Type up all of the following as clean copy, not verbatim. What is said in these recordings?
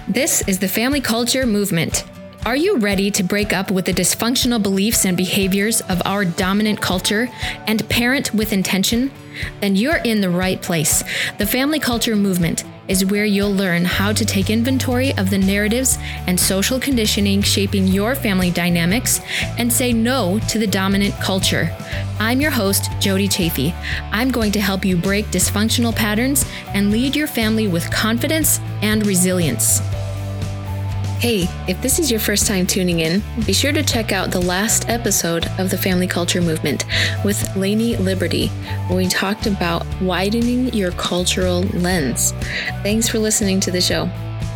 This is the Family Culture Movement. Are you ready to break up with the dysfunctional beliefs and behaviors of our dominant culture and parent with intention? Then you're in the right place. The Family Culture Movement is where you'll learn how to take inventory of the narratives and social conditioning shaping your family dynamics and say no to the dominant culture. I'm your host, Jody Chafee. I'm going to help you break dysfunctional patterns and lead your family with confidence and resilience. Hey, if this is your first time tuning in, be sure to check out the last episode of the Family Culture Movement with Lainey Liberty, where we talked about widening your cultural lens. Thanks for listening to the show.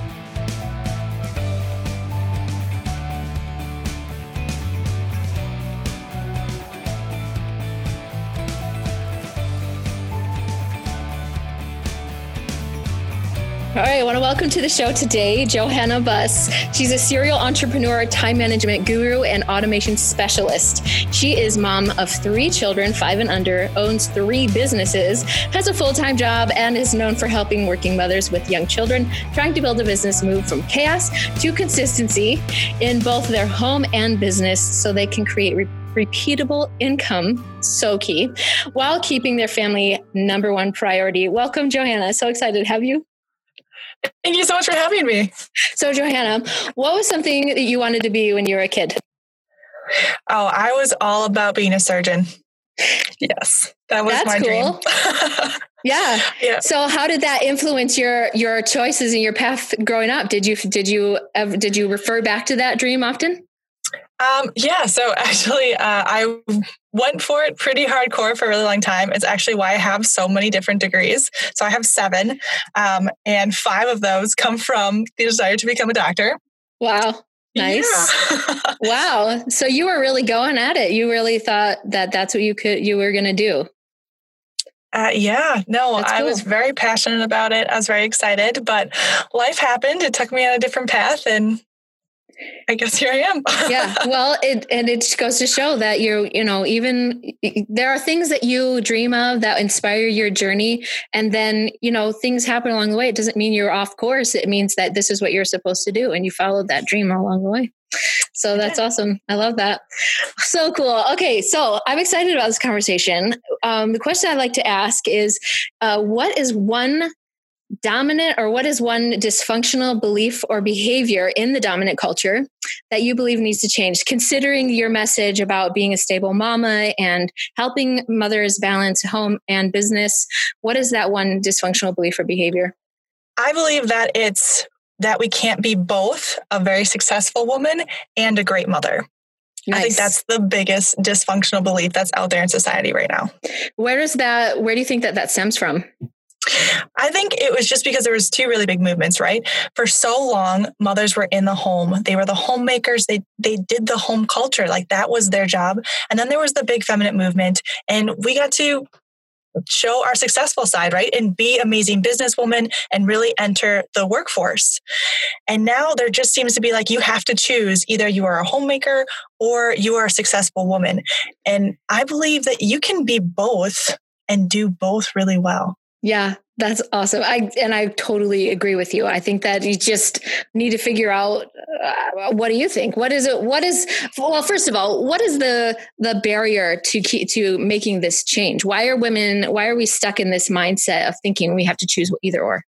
All right, I want to welcome to the show today, Johanna Buss. She's a serial entrepreneur, time management guru, and automation specialist. She is mom of 3 children, 5 and under, owns 3 businesses, has a full-time job, and is known for helping working mothers with young children trying to build a business move from chaos to consistency in both their home and business so they can create repeatable income, so key, while keeping their family number one priority. Welcome, Johanna. So excited to have you. Thank you so much for having me. So, Johanna, what was something that you wanted to be when you were a kid? Oh, I was all about being a surgeon. Yes, that was my dream. Yeah. So, how did that influence your choices and your path growing up? Did you refer back to that dream often? So actually, I went for it pretty hardcore for a really long time. It's actually why I have so many different degrees. So I have 7, and 5 of those come from the desire to become a doctor. Wow. Nice. Yeah. Wow. So you were really going at it. You really thought that that's what you were going to do. I was very passionate about it. I was very excited, but life happened. It took me on a different path, and I guess here I am. Yeah. Well, it goes to show that even there are things that you dream of that inspire your journey. And then, things happen along the way. It doesn't mean you're off course. It means that this is what you're supposed to do. And you followed that dream along the way. So that's awesome. I love that. So cool. Okay. So I'm excited about this conversation. The question I'd like to ask is, what is one dominant or what is one dysfunctional belief or behavior in the dominant culture that you believe needs to change, considering your message about being a stable mama and helping mothers balance home and business? What is that one dysfunctional belief or behavior? I believe that it's that we can't be both a very successful woman and a great mother. Nice. I think that's the biggest dysfunctional belief that's out there in society right now. Where do you think that stems from? I think it was just because there was 2 really big movements, right? For so long, mothers were in the home. They were the homemakers. They did the home culture. Like that was their job. And then there was the big feminine movement, and we got to show our successful side, right? And be amazing businesswomen and really enter the workforce. And now there just seems to be like, you have to choose either you are a homemaker or you are a successful woman. And I believe that you can be both and do both really well. Yeah, that's awesome. I totally agree with you. I think that you just need to figure out, what do you think? Well, first of all, what is the barrier to making this change? Why are we stuck in this mindset of thinking we have to choose either or?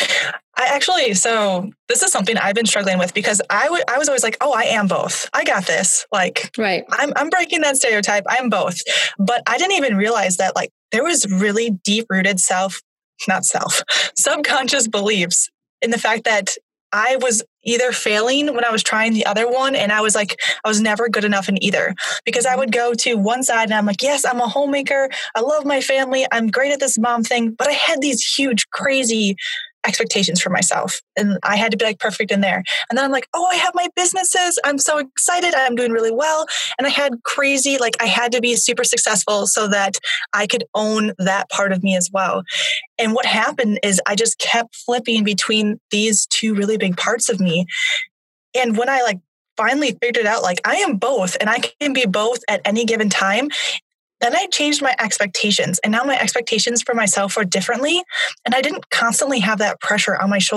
So this is something I've been struggling with because I was always like, oh, I am both. I got this. Like, right. I'm breaking that stereotype. I'm both. But I didn't even realize that like there was really deep rooted subconscious beliefs in the fact that I was either failing when I was trying the other one. And I was never good enough in either because I would go to one side and I'm like, yes, I'm a homemaker. I love my family. I'm great at this mom thing. But I had these huge, crazy expectations for myself. And I had to be like perfect in there. And then I'm like, oh, I have my businesses. I'm so excited. I'm doing really well. And I had crazy, I had to be super successful so that I could own that part of me as well. And what happened is I just kept flipping between these 2 really big parts of me. And when I finally figured it out, I am both and I can be both at any given time. Then I changed my expectations, and now my expectations for myself were differently. And I didn't constantly have that pressure on my shoulders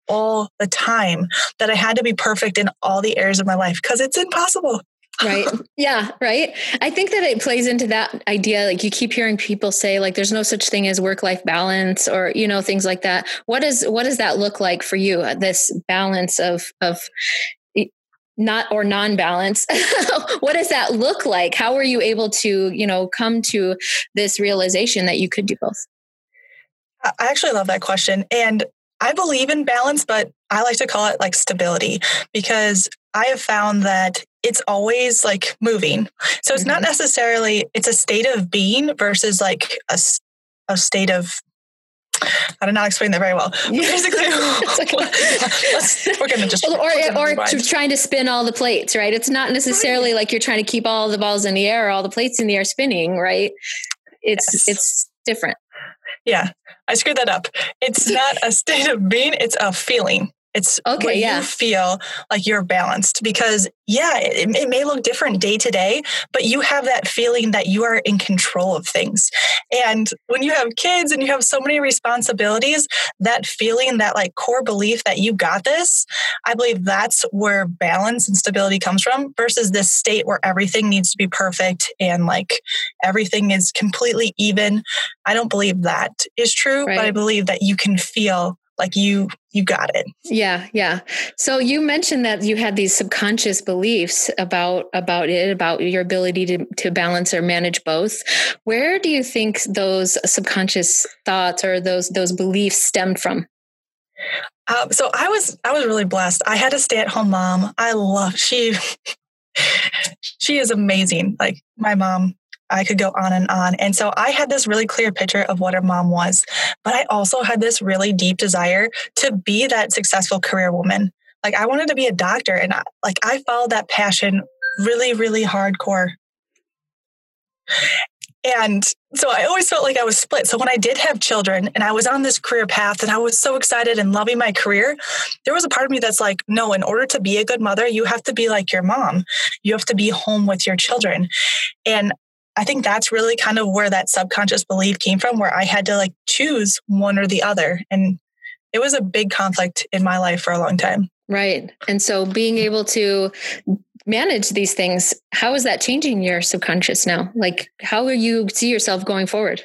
all the time that I had to be perfect in all the areas of my life because it's impossible. Right. Yeah. Right. I think that it plays into that idea. Like you keep hearing people say like, there's no such thing as work-life balance or, things like that. What does that look like for you? This balance of not or non-balance. What does that look like? How were you able to, come to this realization that you could do both? I actually love that question. And I believe in balance, but I like to call it like stability because I have found that it's always like moving. So it's not necessarily, it's a state of being versus like a state of, I did not explain that very well. Basically, we're going to just... Or trying to spin all the plates, right? It's not necessarily like you're trying to keep all the balls in the air, all the plates in the air spinning, right? It's different. Yeah, I screwed that up. It's not a state of being, it's a feeling. It's you feel like you're balanced because it may look different day to day, but you have that feeling that you are in control of things. And when you have kids and you have so many responsibilities, that feeling, that like core belief that you got this, I believe that's where balance and stability comes from versus this state where everything needs to be perfect and like everything is completely even. I don't believe that is true, but I believe that you can feel like you got it. Yeah. Yeah. So you mentioned that you had these subconscious beliefs about your ability to balance or manage both. Where do you think those subconscious thoughts or those beliefs stemmed from? So I was really blessed. I had a stay-at-home mom. She is amazing. Like my mom, I could go on and on. And so I had this really clear picture of what a mom was, but I also had this really deep desire to be that successful career woman. Like I wanted to be a doctor and I followed that passion really, really hardcore. And so I always felt like I was split. So when I did have children and I was on this career path and I was so excited and loving my career, there was a part of me that's like, no, in order to be a good mother, you have to be like your mom. You have to be home with your children. And I think that's really kind of where that subconscious belief came from, where I had to like choose one or the other. And it was a big conflict in my life for a long time. Right. And so being able to manage these things, how is that changing your subconscious now? Like, how will you see yourself going forward?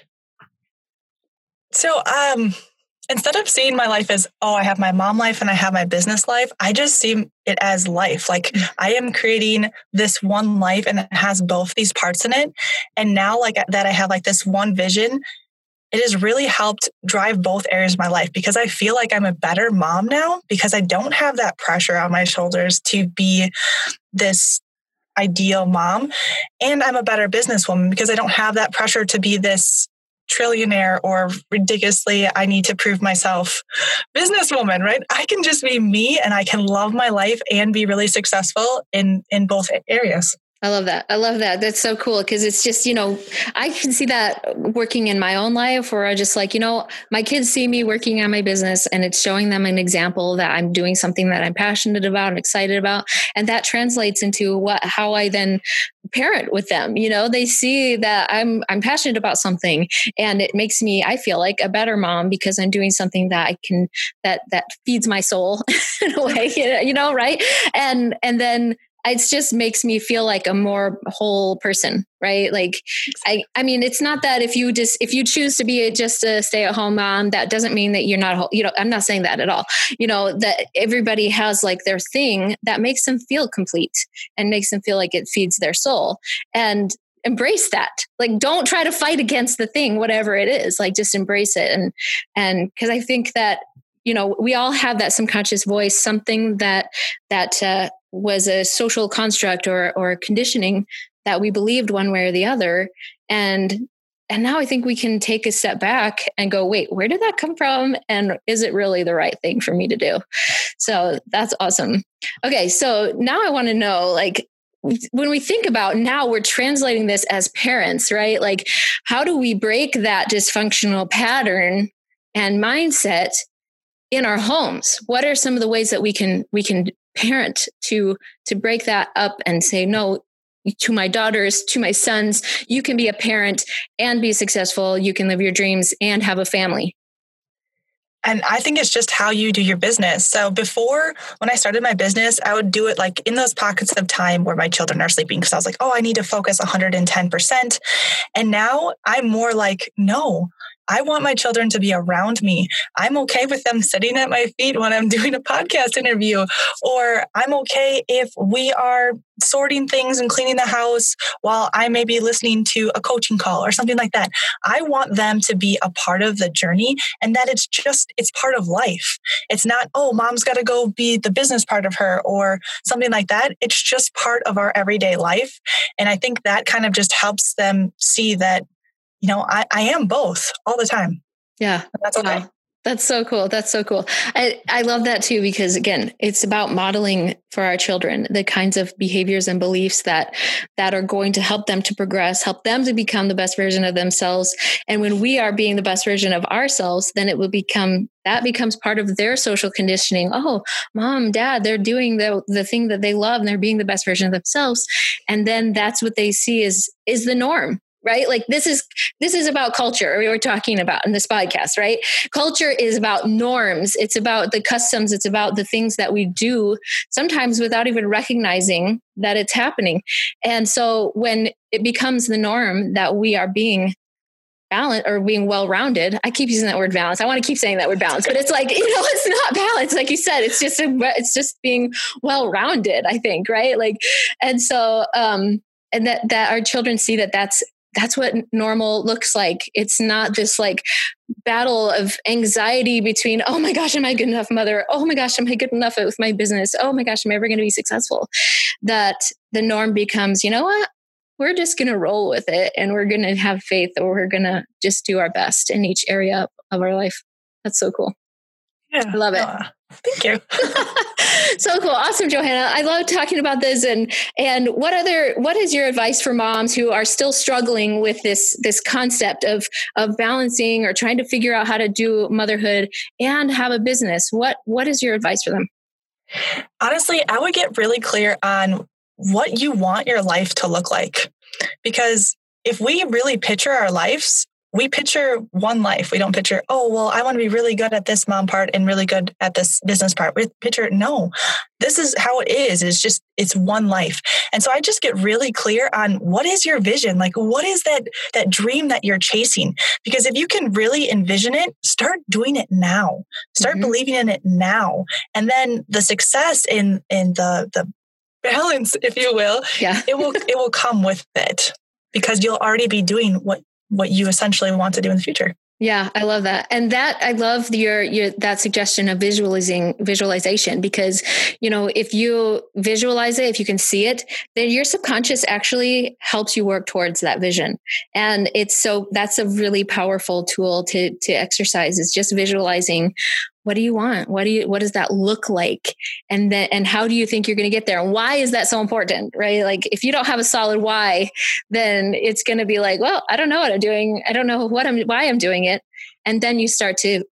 So, instead of seeing my life as, I have my mom life and I have my business life, I just see it as life. Like I am creating this one life and it has both these parts in it. And now like that I have like this one vision, it has really helped drive both areas of my life because I feel like I'm a better mom now because I don't have that pressure on my shoulders to be this ideal mom. And I'm a better businesswoman because I don't have that pressure to be this trillionaire or ridiculously, I need to prove myself businesswoman, right? I can just be me and I can love my life and be really successful in both areas. I love that. I love that. That's so cool. Cause it's just, I can see that working in my own life where I just like, my kids see me working on my business and it's showing them an example that I'm doing something that I'm passionate about and excited about. And that translates into how I then parent with them. They see that I'm passionate about something and it makes me, I feel like a better mom because I'm doing something that I can, that feeds my soul in a way, right. And then it just makes me feel like a more whole person, right? Like, I mean, it's not that if you choose to be just a stay-at-home mom, that doesn't mean that you're not whole. I'm not saying that at all. That everybody has like their thing that makes them feel complete and makes them feel like it feeds their soul, and embrace that. Like, don't try to fight against the thing, whatever it is. Like, just embrace it, and because I think that we all have that subconscious voice, something that was a social construct or conditioning that we believed one way or the other. And now I think we can take a step back and go, wait, where did that come from? And is it really the right thing for me to do? So that's awesome. Okay. So now I want to know, like, when we think about now we're translating this as parents, right? Like, how do we break that dysfunctional pattern and mindset in our homes? What are some of the ways that we can parent to break that up and say, no, to my daughters, to my sons, you can be a parent and be successful. You can live your dreams and have a family. And I think it's just how you do your business. So before, when I started my business, I would do it like in those pockets of time where my children are sleeping, because I was like, oh, I need to focus 110%. And now I'm more like, no, I want my children to be around me. I'm okay with them sitting at my feet when I'm doing a podcast interview, or I'm okay if we are sorting things and cleaning the house while I may be listening to a coaching call or something like that. I want them to be a part of the journey, and that it's part of life. It's not, oh, mom's got to go be the business part of her or something like that. It's just part of our everyday life. And I think that kind of just helps them see that, I am both all the time. Yeah. That's okay. Wow. That's so cool. That's so cool. I love that too, because again, it's about modeling for our children the kinds of behaviors and beliefs that are going to help them to progress, help them to become the best version of themselves. And when we are being the best version of ourselves, then that becomes part of their social conditioning. Oh, mom, dad, they're doing the thing that they love and they're being the best version of themselves. And then that's what they see is the norm. Right? Like this is about culture we were talking about in this podcast, right? Culture is about norms. It's about the customs. It's about the things that we do sometimes without even recognizing that it's happening. And so when it becomes the norm that we are being balanced or being well-rounded, I keep using that word balance. I want to keep saying that word balance, but it's like, it's not balance. Like you said, it's just being well-rounded, I think. Right. Like, and so, and that our children see that's what normal looks like. It's not this like battle of anxiety between, oh my gosh, am I good enough mother? Oh my gosh, am I good enough with my business? Oh my gosh, am I ever going to be successful? That the norm becomes, you know what? We're just going to roll with it, and we're going to have faith, or we're going to just do our best in each area of our life. That's so cool. Yeah, I love it. Thank you. So cool. Awesome, Johanna. I love talking about this. And what is your advice for moms who are still struggling with this concept of balancing or trying to figure out how to do motherhood and have a business? What is your advice for them? Honestly, I would get really clear on what you want your life to look like. Because if we really picture our lives, we picture one life. We don't picture, oh, well, I want to be really good at this mom part and really good at this business part. We picture, no, this is how it is. It's one life. And so I just get really clear on what is your vision? Like, what is that dream that you're chasing? Because if you can really envision it, start doing it now. Start believing in it now. And then the success in the balance, if you will, it will come with it, because you'll already be doing what you essentially want to do in the future. Yeah, I love that. And I love your that suggestion of visualization, because, if you visualize it, if you can see it, then your subconscious actually helps you work towards that vision. And that's a really powerful tool to exercise, is just visualizing. What do you want? What does that look like? And how do you think you're going to get there? And why is that so important? Right? Like, if you don't have a solid why, then it's going to be like, well, I don't know what I'm doing. I don't know why I'm doing it. And then you start to,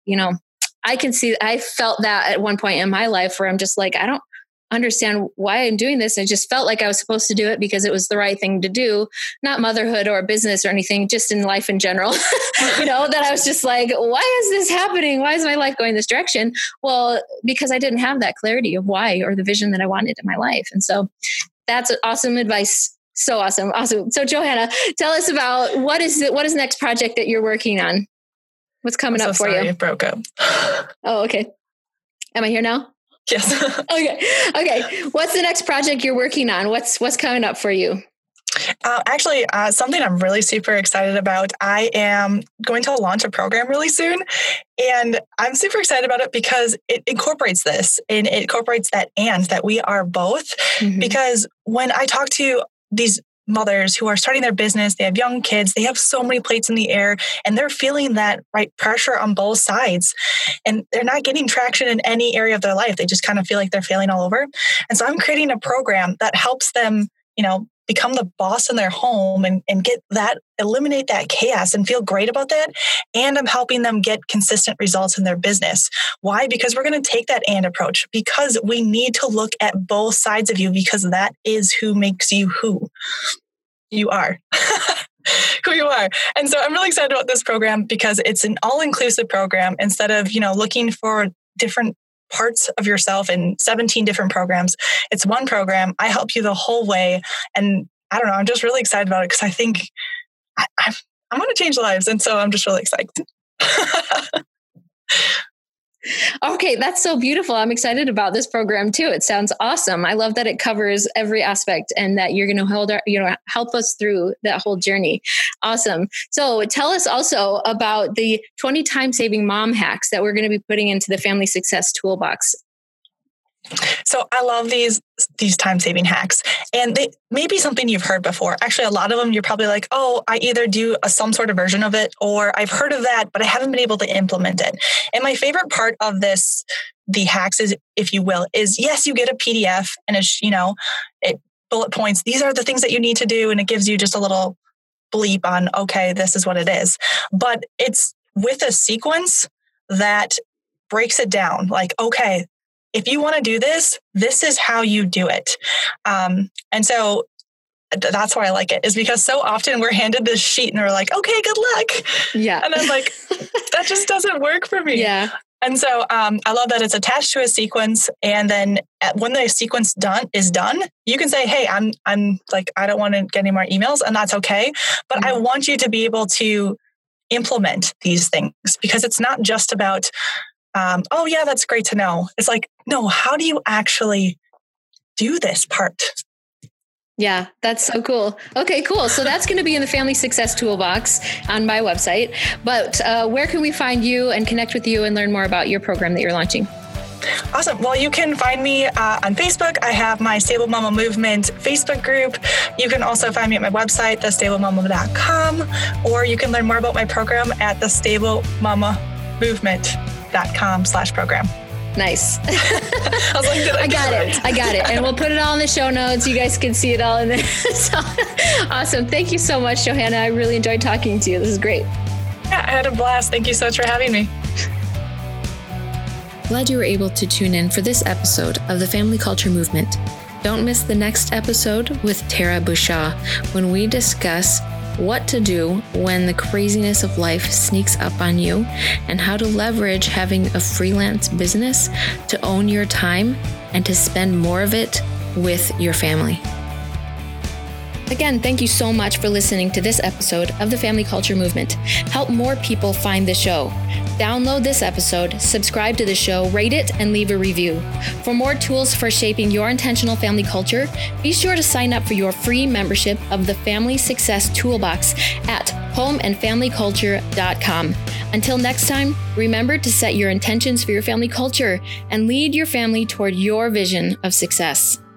I felt that at one point in my life where I'm just like, I don't understand why I'm doing this. I just felt like I was supposed to do it because it was the right thing to do, not motherhood or business or anything, just in life in general. That I was just like, why is this happening? Why is my life going this direction? Well, because I didn't have that clarity of why or the vision that I wanted in my life. And so that's awesome advice. So awesome. Awesome. So Johanna, tell us about what is the next project that you're working on? What's coming up for you? It broke up. Oh, okay. Am I here now? Yes. Okay. What's the next project you're working on? What's coming up for you? Actually, something I'm really super excited about. I am going to launch a program really soon, and I'm super excited about it because it incorporates this, and it incorporates that we are both. Because when I talk to these mothers who are starting their business, they have young kids, they have so many plates in the air, and they're feeling that pressure on both sides, and they're not getting traction in any area of their life. They just kind of feel like they're failing all over. And so I'm creating a program that helps them, become the boss in their home and eliminate that chaos and feel great about that. And I'm helping them get consistent results in their business. Why? Because we're going to take that and approach, because we need to look at both sides of you, because that is who makes you who you are. who you are. And so I'm really excited about this program because it's an all-inclusive program. Instead of, looking for different parts of yourself in 17 different programs, it's one program. I help you the whole way. And I don't know, I'm just really excited about it because I think I'm going to change lives. And so I'm just really excited. Okay, that's so beautiful. I'm excited about this program too. It sounds awesome. I love that it covers every aspect and that you're going to help us through that whole journey. Awesome. So tell us also about the 20 time saving mom hacks that we're going to be putting into the Family Success Toolbox. So I love these time-saving hacks, and they may be something you've heard before. Actually, a lot of them, you're probably like, oh, I either do some sort of version of it, or I've heard of that, but I haven't been able to implement it. And my favorite part of the hacks is, if you will, is yes, you get a PDF and it bullet points. These are the things that you need to do. And it gives you just a little bleep on, okay, this is what it is. But it's with a sequence that breaks it down. Like, okay, if you want to do this, this is how you do it. And so that's why I like it, is because so often we're handed this sheet and we're like, okay, good luck. Yeah. And I'm like, that just doesn't work for me. Yeah. And so I love that it's attached to a sequence. And then when the sequence is done, you can say, hey, I'm like, I don't want to get any more emails, and that's okay. But I want you to be able to implement these things, because it's not just about, oh yeah, that's great to know. It's like, no, how do you actually do this part? Yeah, that's so cool. Okay, cool. So that's going to be in the Family Success Toolbox on my website. But where can we find you and connect with you and learn more about your program that you're launching? Awesome. Well, you can find me on Facebook. I have my Stable Mama Movement Facebook group. You can also find me at my website, thestablemama.com, or you can learn more about my program at thestablemamamovement.com/program. Nice. I was like, I got it. And we'll put it all in the show notes. You guys can see it all in there. So, awesome. Thank you so much, Johanna. I really enjoyed talking to you. This is great. Yeah, I had a blast. Thank you so much for having me. Glad you were able to tune in for this episode of the Family Culture Movement. Don't miss the next episode with Tara Bouchard when we discuss what to do when the craziness of life sneaks up on you and how to leverage having a freelance business to own your time and to spend more of it with your family. Again, thank you so much for listening to this episode of the Family Culture Movement. Help more people find the show. Download this episode, subscribe to the show, rate it, and leave a review. For more tools for shaping your intentional family culture, be sure to sign up for your free membership of the Family Success Toolbox at homeandfamilyculture.com. Until next time, remember to set your intentions for your family culture and lead your family toward your vision of success.